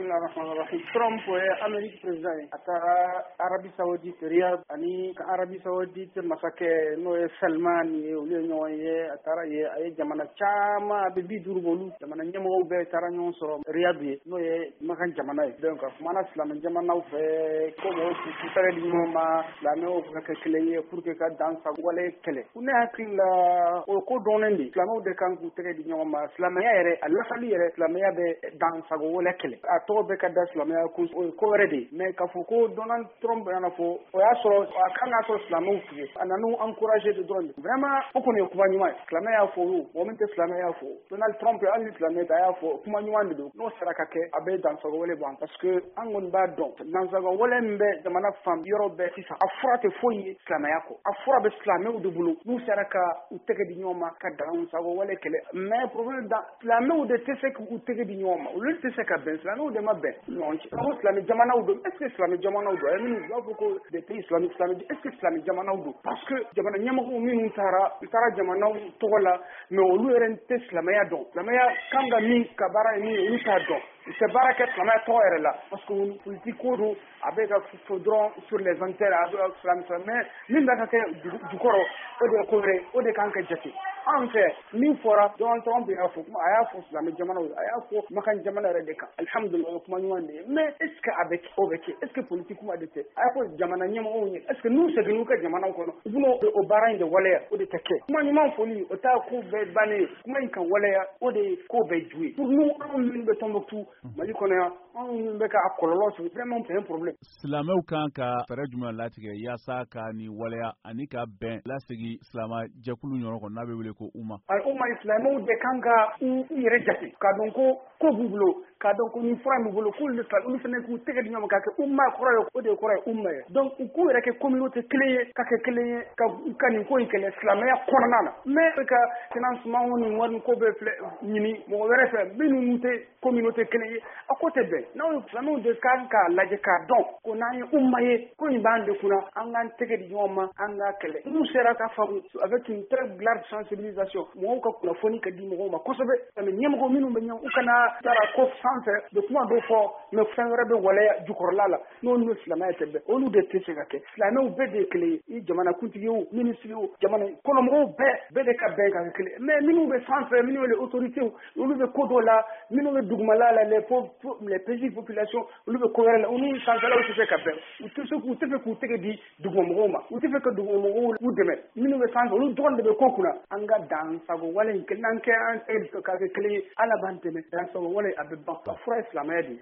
Bismillahirrahmanirrahim. Trump ye Amérique président ye a taara Arabie Saoudite Riyad ani ka Arabie Saoudite masakɛ n'o ye Salman ye olu ye ɲɔgɔn ye a taara ye a ye jamana caman a bɛ 50 b'olu jamana ɲɛmɔgɔw bɛɛ taara ɲɔgɔn sɔrɔ Riyad ye n'o ye Makan jamana ye donc a kumana silamɛ jamanaw fɛ ko mɔgɔw k'u tɛgɛ di ɲɔgɔn ma silamɛw ka kɛ kelen ye pour que ka dansago wale kɛlɛ ne hakili la o ko dɔnnen de silamɛw de kan k'u tɛgɛ di ɲɔgɔn ma silamɛya yɛrɛ a lafali yɛrɛ silamɛya bɛ dansago wale kɛlɛ a tɔgɔ bɛ ka da silamɛya kun o ye ko wɛrɛ de mais k'a fɔ ko Donald Trump yana fɔ o y'a sɔrɔ a kan ka sɔrɔ silamɛw tigɛ a nan'u encourager de dɔrɔn de vraiment o kɔni ye kuma ɲuman ye silamɛ y'a fɔ o mɔgɔ min tɛ silamɛ y'a fɔ Donald Trump hali ni silamɛ tɛ a y'a fɔ kuma ɲuman de don n'o sera ka kɛ a bɛ dansago wale ban parce que an kɔni b'a dɔn dansago wale min bɛ jamana fan yɔrɔ bɛɛ sisan a fura tɛ foyi ye silamɛya kɔ a fura bɛ silamɛw de bolo n'u sera ka u tɛgɛ di ɲɔgɔn ma ka dansago wale kɛlɛ mais problème da silamɛw de tɛ se k'u tɛgɛ di ɲɔgɔn ma olu tɛ se ka bɛn silamɛw de ma bɛn ɲɔgɔn cɛ ko silamɛ jamanaw don est ce que silamɛ jamanaw don a ye minnu b'a fɔ ko des pays islamiques est ce que silamɛ jamanaw don parce que jamana ɲɛmɔgɔw minnu taara jamanaw tɔgɔ la mais olu yɛrɛ tɛ silamɛya dɔn silamɛya kan ka min ka baara ye min ye olu t'a dɔn u tɛ baara kɛ silamɛya tɔgɔ yɛrɛ la parce que politique ko don a bɛ ka fɔ dɔrɔn sur les antennes a bɛ ka silamɛ mais min bɛ ka kɛ jukɔrɔ o de ye ko wɛrɛ o de kan ka jate an fɛ min fɔra Donald Trump y'a fɔ a y'a fɔ silamɛ jamanaw a y'a fɔ Makan jamana yɛrɛ de kan alhamdulillah o kuma ɲuman de ye mais est ce que a bɛ o bɛ kɛ est ce que politique kuma de tɛ a y'a fɔ jamana ɲɛmɔgɔw ye est ce que n'u seginn'u ka jamanaw kɔnɔ u bɛna o baara in de waleya o de tɛ kɛ kuma ɲuman fɔli o t'a ko bɛɛ bannen ye kuma in kan waleya o de ye ko bɛɛ ju ye pour nous anw minnu bɛ Tɔnbukutu Mali kɔnɔ yan anw minnu bɛ ka kɔlɔlɔ sigi vraiment c'est un problème silamɛw kan ka fɛɛrɛ jumɛn latigɛ yaasa ka ni waleya ani ka bɛn lasegi silama jɛkulu ɲɔgɔn kɔnɔ n'a bɛ wele ko UMA UMA silamɛw de kan ka u yɛrɛ jate k'a dɔn ko b'u bolo k'a dɔn ko ni fura b'u bolo k'olu fana k'u tɛgɛ di ɲɔgɔn ma k'a kɛ UMA kɔrɔ ye o de kɔrɔ ye UMA ye donc u k'u yɛrɛ kɛ communauté kelen ye ka kɛ kelen ye ka nin ko in kɛlɛ silamɛya kɔnɔna na mais ka financement ni wari ko bɛ filɛ ɲini mɔgɔ wɛrɛ fɛ minnu tɛ communauté kelen ye a ko tɛ bɛn n'aw ye silamɛw de kan k'a lajɛ k'a dɔn ko n'an ye UMA ye ko in b'an de kunna an k'an tɛgɛ di ɲɔgɔn ma an k'a kɛlɛ n'u sera ka faamu avec une très large sensibilisation mɔgɔw ka kunnafoni ka di mɔgɔw ma kosɛbɛ mais ɲɛmɔgɔ minnu bɛ ɲɔgɔn u kana taara ko sanfɛ de kuma dɔ fɔ mais fɛn wɛrɛ bɛ waleya jukɔrɔla la n'olu ni silamɛya tɛ bɛn olu de tɛ se ka kɛ silamɛw bɛɛ de ye kelen ye i jamanakuntigi o ministre o jamana kɔnɔmɔgɔw bɛɛ de ka bɛn ka kɛ kelen mais minnu bɛ sanfɛ minnu ye les autorités olu bɛ ko dɔ la minnu bɛ dugumala la les petits populations olu bɛ ko wɛrɛ la u ni sanfɛlaw tɛ se ka bɛn u tɛ fɛ k'u tɛgɛ di dugumamɔgɔw ma u tɛ fɛ ka dugumamɔgɔw k'u dɛmɛ minnu bɛ sanfɛ olu dɔrɔn de bɛ ko kunna an ka dansago wale in kelen an kɛ an tɛgɛ ka kɛ kelen ye ala b'an dɛmɛ dansago wale a bɛ ban a fura ye silamɛya de ye